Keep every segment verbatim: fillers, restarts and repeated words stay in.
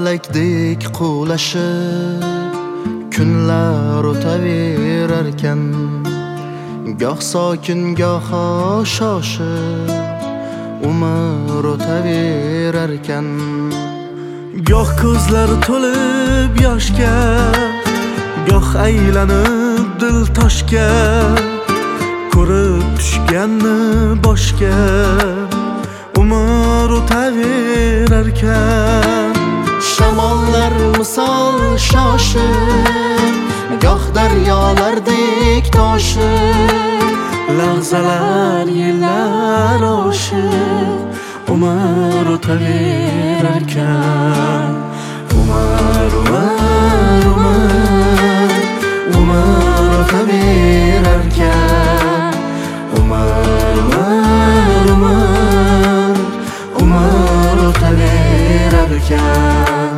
falakdek quvlashib kunlar o'taverarkan, goh sokin goh shoshib umr o'taverarkan. Goh ko'zlari to'lib yoshga, goh aylanib dil toshga, ko'rib tushganni boshga umr o'taverarkan. Shamollar misol shoshib, goh daryolardek toshib, lahzalar yillar oshib umr o'taverarkan. Umr, umr, umr, umr o'taverarkan. Umr, umr, umr, umr o'taverarkan.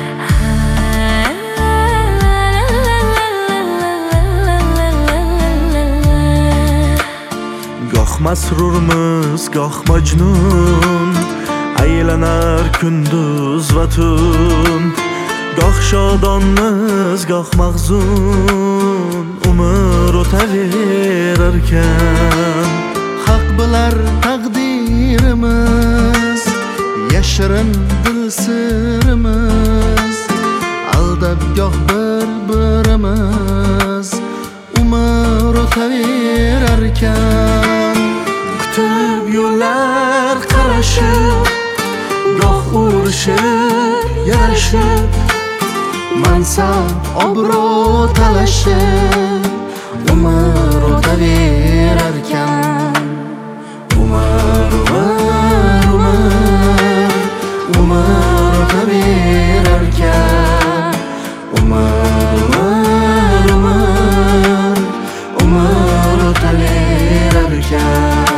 Goh masrurmiz, goh majnun, aylanar kunduz va tun. Goh shodonmiz, goh mahzun, umr o'taverarkan. Haq bilar taqdirimiz, yashirin dil sirimiz, aldab goh bir-birimiz umr o'taverarkan. Kutib yo'llar qarashib, goh urishib yarashib, mansab obro' talashib umr o'taverarkan. Umr, umr, umr, umr o'taverarkan. Umr, umr, umr, umr o'taverarkan.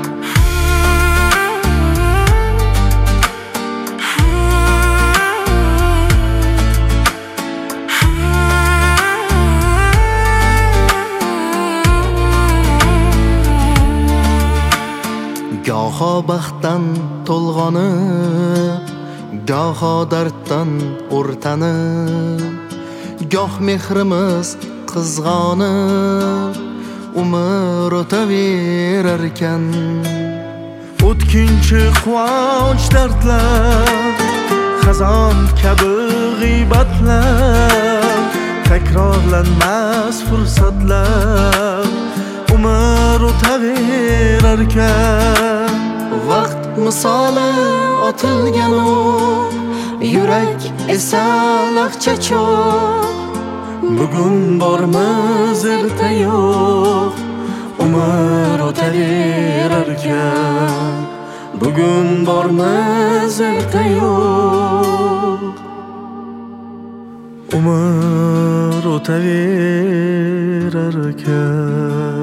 Goho baxtdan to'lg'onib, goho darddan o'rtanib, goh mehrimiz qizg'onib umr o'taverarkan. O'tkinchi quvonch dardlar, xazon kabi g'iybatlar, takrorlanmas fursatlar umr o'taverarkan. Vaqt misoli otilgan u, yurak esa laqcha cho'q. Bugun bormiz, erta yo'q, umr o'taverarkan. Bugun bormiz, erta yo'q, umr o'taverarkan.